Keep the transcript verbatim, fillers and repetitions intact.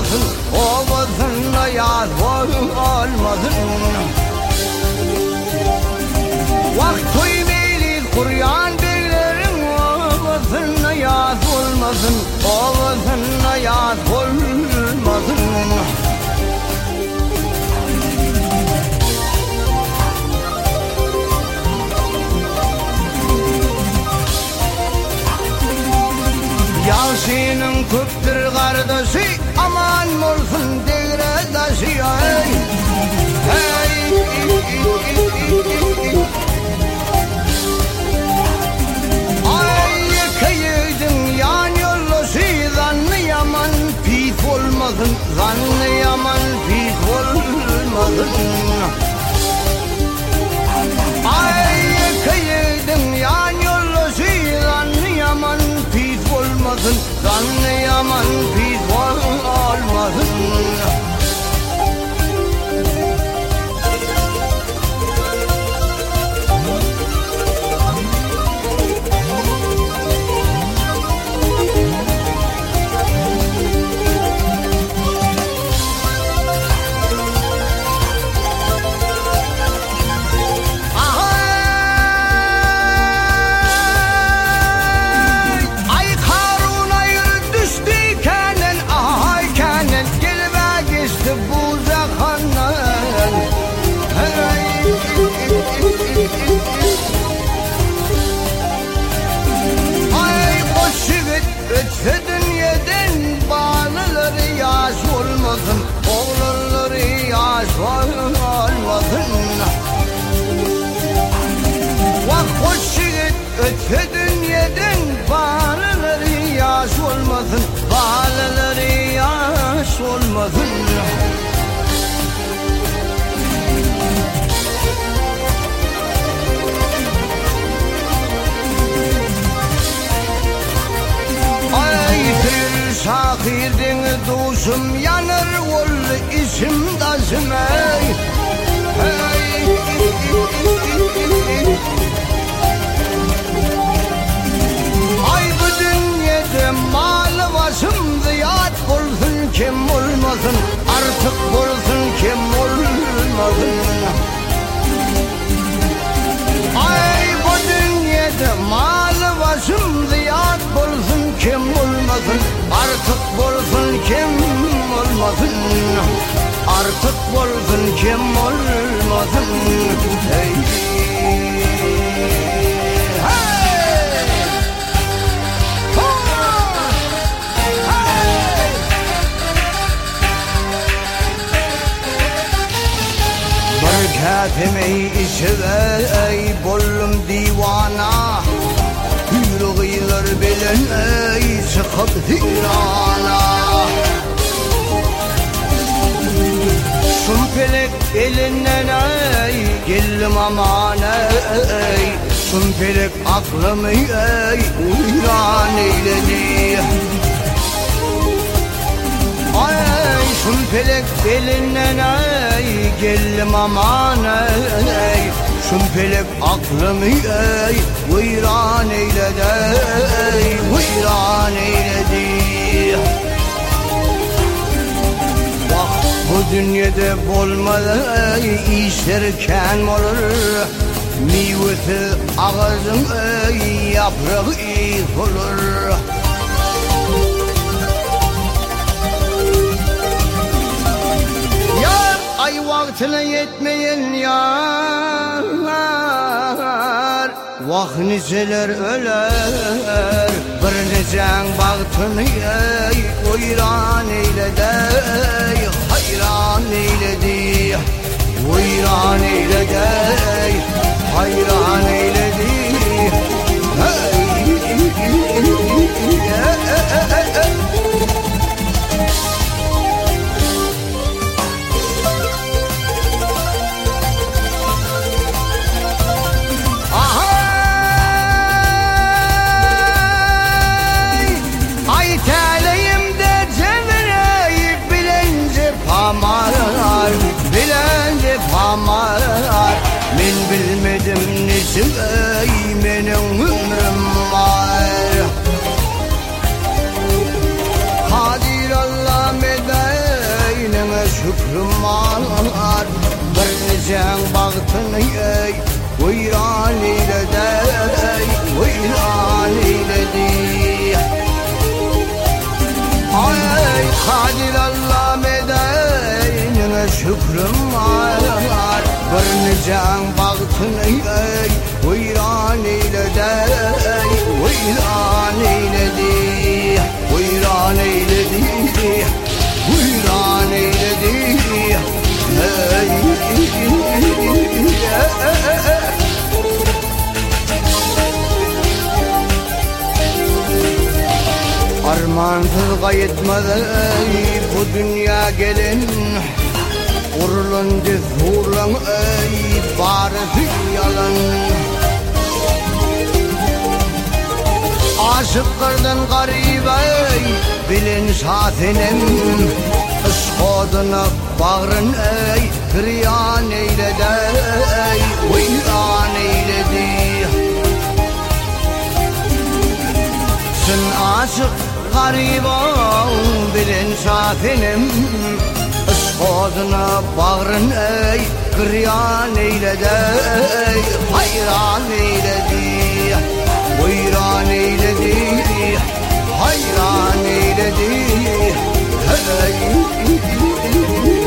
olmasın, ovasında yaz olmasın. Vakti meyli Kur'an beylerin ovasında yaz olmasın, ovasında yaz olmasın. Yasin'in köptür kardeşi, aman olsun degradası. Hey, hey, ay yıkayıydın yan yollusu, zannı yaman pis olmasın, zannı yaman pis olmasın. Ay yıkayıydın yan yollusu, zannı yaman pis olmasın, zannı yaman pis olmasın. Ay boş yigit ötse dünyadan, bağlıları yaş olmasın, oğlanları yaş olmasın. Vak boş yigit ötse dünyadan, bağlıları yaş olmasın, bağlıları yaş olmasın. Şahirdin duşum yanır ol isim taşım. Hey, hey, ay bu dünyada mal başım ziyad bulsun, kim olmasın, artık bulsun kim olmasın. Ay bu dünyada mal başım ziyad bulsun, kim olmasın, artık bulsun kim olmasın, artık bulsun kim olmasın. Hey, hey, hey. Berkatimi içe ey bollum divana, yürüyler bilen ey çıkıp hirana. Şumpelek elinden ey geldim aman ey, şumpelek aklımı ey uyran eyledi. Ay şumpelek elinden ey geldim aman ey, şumpelek aklımı ey uyran eyledi, ey uyran eyledi. Bak bu dünyada bulmadı ey işlerken olur, meyvesi ağzım ey yaprağı iyi olur. Yar ay vaktine yetmeyin yar, vah niceler öler, bir necen baktını ey uyran eyledi, hayran eyledi, uyran eyledi, hayran eyledi. Hey, men bilmedim nesim ey benim ömrüm var. Kadir Allah medar baktın ey Veyran eyledi Veyran eyledi Ay Kadir Allah medenine şükrüm var Bir can baktın ey Veyran eyledi Veyran eyledi Veyran eyledi Veyran eyledi Armansız kayıtmadı bu dünya gelin Urulunca zuğurlan ey barısı yalan Aşıklardan garip ey bilin şahsinem Iskoduna bağrın ey kıryan eyledi ey Veyran eyledi Sen aşık garip ol bilin şahsinem Iskoduna bağrın ey kıryan eyledi ey Hayran eyledi Veyran eyledi hayran eyledi hey